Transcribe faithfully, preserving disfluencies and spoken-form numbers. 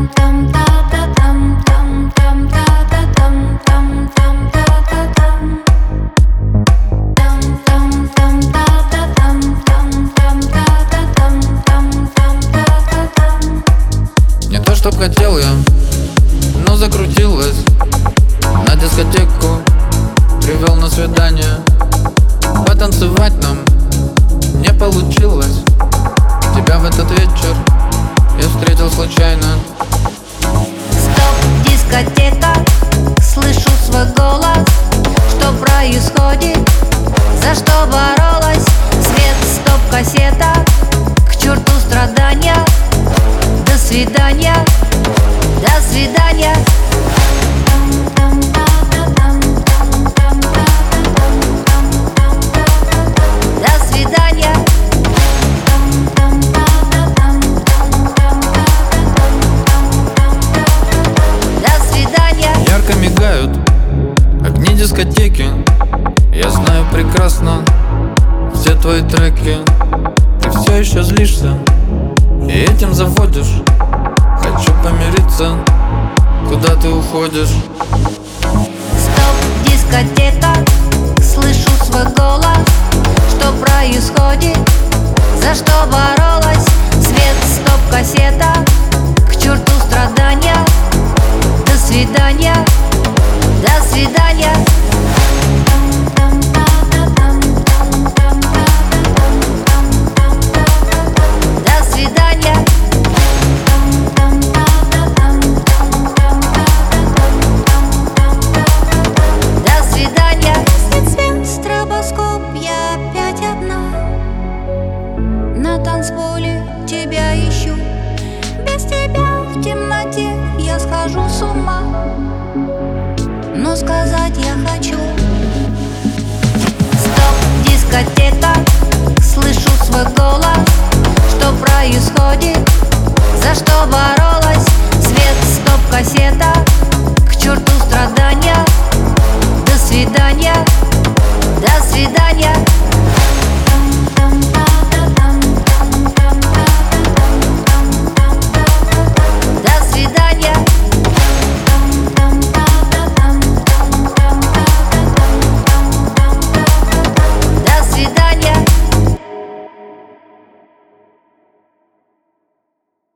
Не то, чтоб хотел я, но закрутилась. На дискотеку привел на свидание. Потанцевать нам не получилось. Тебя в этот вечер я встретил случайно. Стоп, дискотека, слышу свой голос. Что происходит? За что боролась? Свет, стоп, кассета. К черту страдания. До свидания, до свидания. До свидания. До свидания. Ярко мигают огни дискотеки. Я знаю прекрасно все твои треки. Ты все еще злишься и этим заводишь. Хочу помириться, куда ты уходишь? Стоп, дискотека, слышу свой голос. Что происходит? За что боролась? Свет, стоп, кассета. К черту страдания. До свидания, до свидания. До свидания. До свидания. Гаснет свет, стробоскоп, я опять одна. На танцполе тебя ищу. Без тебя в темноте я схожу с ума. Но сказать я хочу. Стоп, дискотека, слышу свой голос. Что происходит? За что боролась? Свет, стоп, кассета. К черту страдания. До свидания, до свидания.